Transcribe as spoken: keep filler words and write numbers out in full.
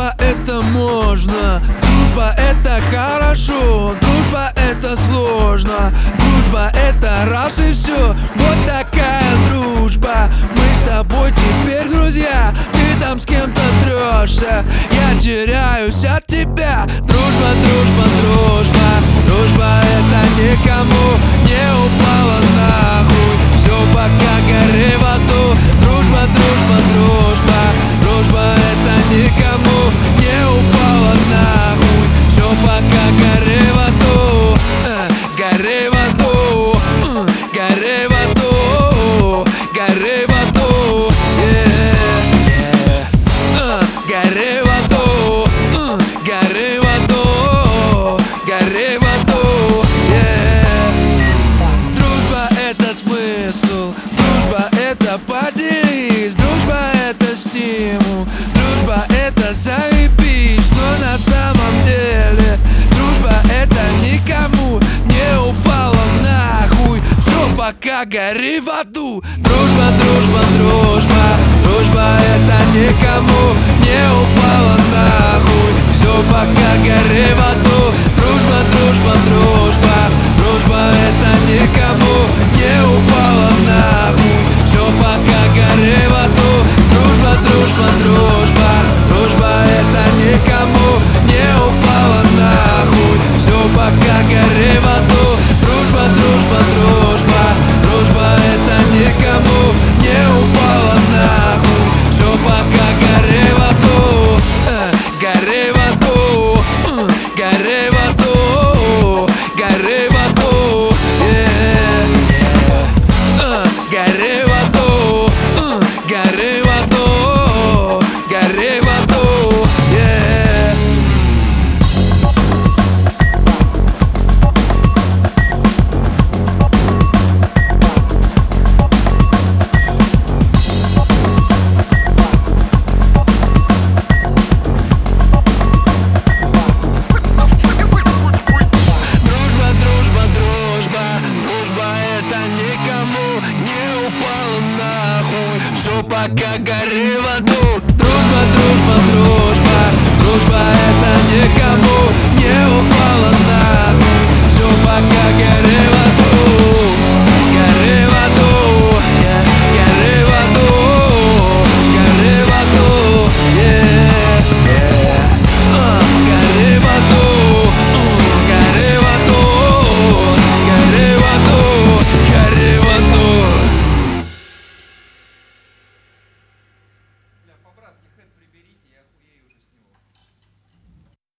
Дружба это можно, дружба это хорошо, дружба это сложно, дружба это раз и все. Вот такая дружба. Мы с тобой теперь друзья. Ты там с кем-то трешься, я теряюсь от тебя. Дружба, дружба, дружба, дружба это никому не упала нахуй. Все пока гори в аду. Дружба, дружба, дружба, дружба это никому не упала нахуй. Все пока гори в аду, э, гори в аду, э, гори в аду, гори в аду, yeah, yeah. э, гори в аду, э, гори в аду, гори в аду, yeah. Дружба это смысл, дружба это поделись, дружба это стимул, дружба это заебись. Но на самом деле дружба это никому не упала нахуй. Все пока гори в аду. Дружба, дружба, дружба, дружба это никому